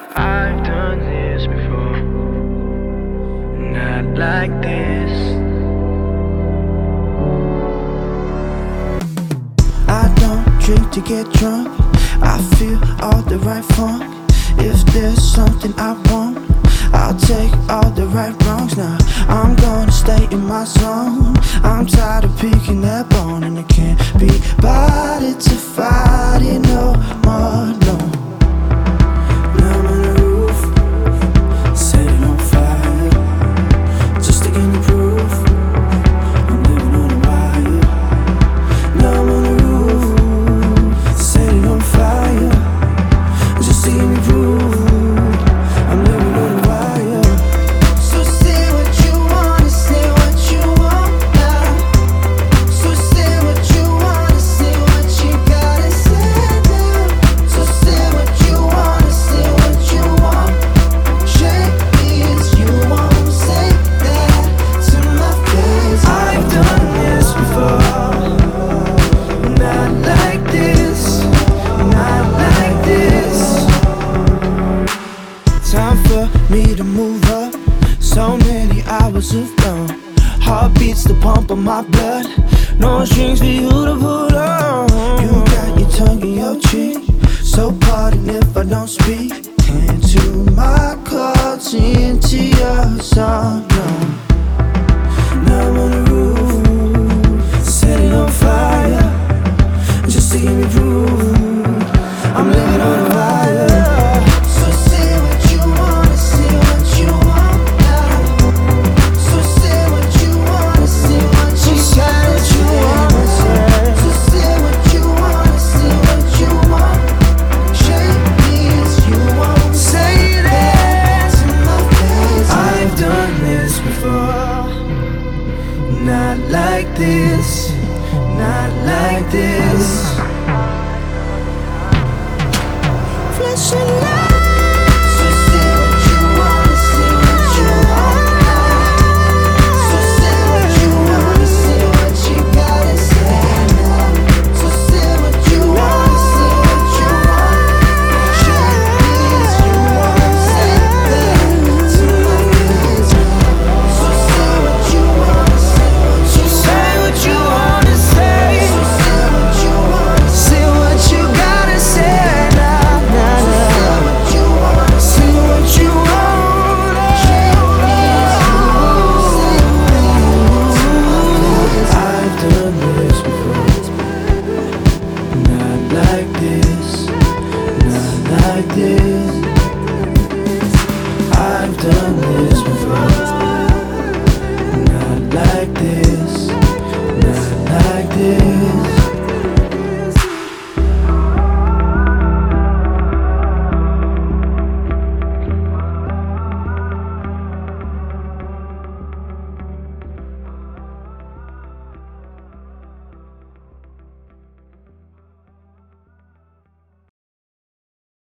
I've done this before, not like this. I don't drink to get drunk, I feel all the right funk. If there's something I want, I'll take all the right wrongs. Now I'm gonna stay in my zone. I'm tired of picking that bone, and I can't be bothered to fight it no more, no. Now I'm on the roof, set it on fire, just to give you proof I'm living on a wire. Now I'm on the roof, set it on fire, just to give me proof I'm living on a wire. So say what you wanna, say what you want now. So say what you wanna, say what you gotta say now. So say what you wanna, say what you want. Shake is you won't say that to my face. I've done this before, not like this, not like this. Time for me to move up. So many hours of gone. Heart beats the pump of my blood. No strings for you to pull on. You got your tongue in your cheek, so pardon if I don't speak. Into my chords, into your song. No. Now I'm on the roof, set it on fire, just to give me proof I'm living on a wire. So say what you wanna, say what you want now. So say what you wanna, say what you gotta say. So say what you wanna, say what you want. Shake this, you won't say that to my face. I've done this before, not like this, not like this. Flesh and light. So say what you wanna, say what you want now. So say what you wanna, say what you gotta say now. So say what you wanna, say what you want. Shake this, you won't say that to my face. So say what you wanna, say what you want. Say what you wanna say. So say what you wanna, say what you gotta say now. Like this, not like this.